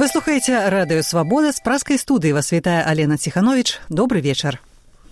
слухаеце радыё «Свабода». З праскай студыі вас вітае Алена Ціхановіч. Добры вечар.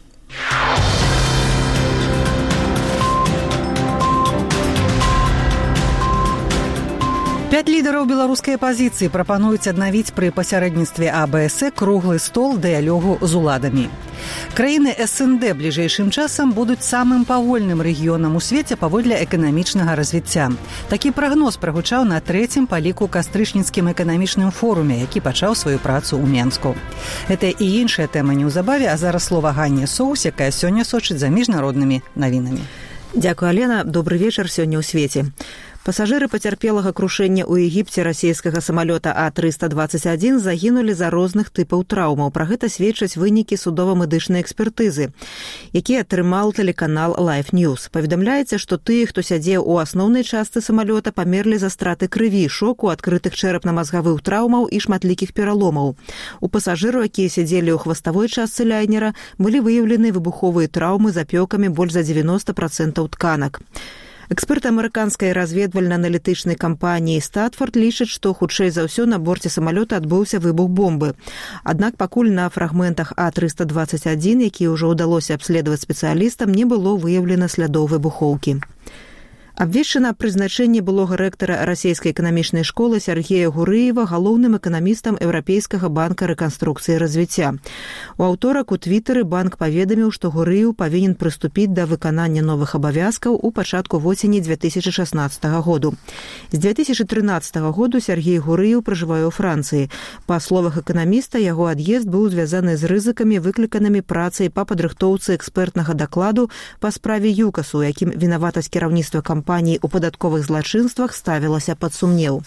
Пяць лідараў беларускай апазіцыі прапануюць аднавіць пры пасярэдніцтве АБС круглы стол дыялогу з уладамі. Краіны СНД бліжэйшым часам будуць самым павольным рэгіёнам у свеце паводле эканамічнага развіцця. Такі прагноз прагучаў на 3-м па ліку кастрычніцкім эканамічным форуме, які пачаў сваю працу ў Менску. Гэта і іншая тэма неўзабаве, а зараз слова Ганне Соус, якая сёння сочыць за міжнароднымі навінамі. Дзякуй, Алена. Добры вечар сёння ў свеце. Пасажыры пацярпелага крушэння ў Егіпце расійскага самалёта А-321 загінулі за розных тыпаў траўмаў. Пра гэта сведчаць вынікі судова-медычнай экспертызы, які атрымаў тэлеканал Life News. Паведамляецца, што тыя, хто сядзеў у асноўнай частцы самалёта, памерлі за страты крыві, шоку, адкрытых чэрапна-мазгавых траўмаў і шматлікіх пераломаў. У пасажыраў, якія сядзелі ў хваставой частцы ляйнера, былі выяўлены выбуховыя траўмы з апёкамі больш за 90% тканак. Эксперты амерыканскай разведвальна-аналітычнай кампаніі «Статфорд» лічаць, што хутчэй за ўсё на борце самалёта адбыўся выбух бомбы. Аднак пакуль на фрагментах А-321, якія ўжо ўдалося абследаваць спецыялістам, не было выяўлена слядоў выбухоўкі. Абвешчана прызначэнне былога рэктара расійскай эканамічнай школы Сергея Гурыева галоўным эканамістам Еўрапейскага банка рэканструкцыі і развіцця. У аўторак у твітары банк паведаміў, што Гурыеў павінен прыступіць да выканання новых абавязкаў у пачатку восені 2016 году. З 2013 году Сергей Гурыеў пражывае ў Францыі. Па словах эканаміста, яго ад'езд быў звязаны з рызыкамі, выкліканымі працай па падрыхтоўцы экспертнага дакладу па справе ЮКАСу, якім вінаватасць кіраўніцтва кампаніі у падатковых злачынствах ставілася пад сумнеў.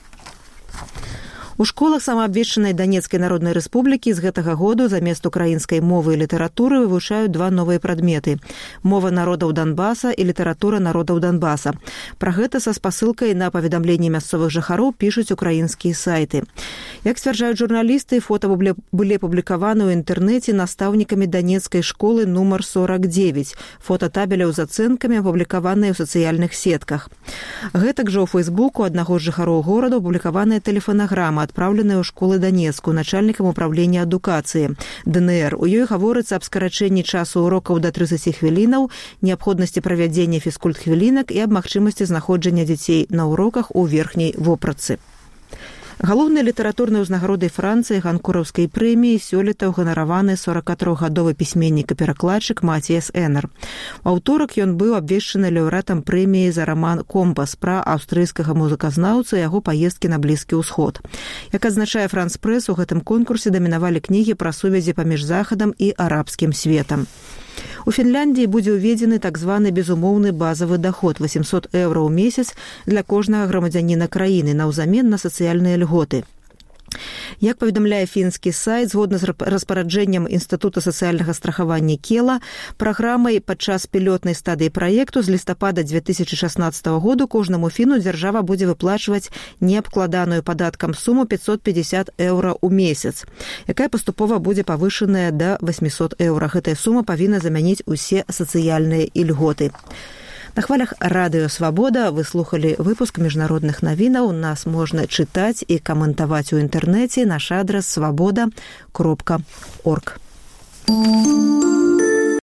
У школах самаабвешчанай Данецкай Народнай Рэспублікі з гэтага году замест украінскай мовы і літаратуры вывучаюць два новыя прадметы – мова народаў Донбаса і літаратура народаў Донбаса. Пра гэта са спасылкай на паведамленні мясцовых жыхароў пішуць украінскія сайты. Як сцвярджаюць журналісты, фота былі апублікаваны ў інтэрнэце настаўнікамі Данецкай школы нумар 49. Фота табеляў з ацэнкамі апублікаваныя ў сацыяльных сетках. Гэтак жа ў Фейсбуку аднаго з жыхароў горада апублікаваная тэлефанаграма, адпраўленая ў школы Данецку начальнікам управлення адукацыі ДНР. У ёй гаворыцца аб скарачэнні часу урокаў да 30 хвілінаў, неабходнасці правядзення фізкульт-хвілінак і аб магчымасці знаходжання дзяцей на уроках у верхняй вопратцы. Галоўнай літаратурнай узнагародай Францыі ганкураўскай прэміі сёлета ўганараваны 43-гадовы пісьменнік і перакладчык Маціяс Энер. У аўторак ён быў абвешчаны лаўрэатам прэміі за раман «Компас» пра аўстрыйскага музыказнаўца і яго паездкі на Блізкі ўсход. Як адзначае Франс Прэс, у гэтым конкурсе дамінавалі кнігі пра сувязі паміж Захадам і арабскім светам. У Фінляндіі будзе ўведзены так званы безумоўны базавы даход 800 еўра ў месяц для кожнага грамадзяніна краіны наўзамен на сацыяльныя льготы. Як паведамляе фінскі сайт, згодна з распараджэннем Інстытута сацыяльнага страхавання Кела, праграмай падчас пілотнай стадыі праекту з лістапада 2016 году кожнаму фіну дзяржава будзе выплачваць неабкладаную падаткам суму 550 еўра ў месяц, якая паступова будзе павышаная да 800 еўра. Гэтая сума павінна замяніць усе сацыяльныя ільготы. На хвалях радыё «Свабода» вы слухалі выпуск міжнародных навінаў. Нас можна чытаць і каментаваць у інтэрнэце. Наш адрас свабода.орг.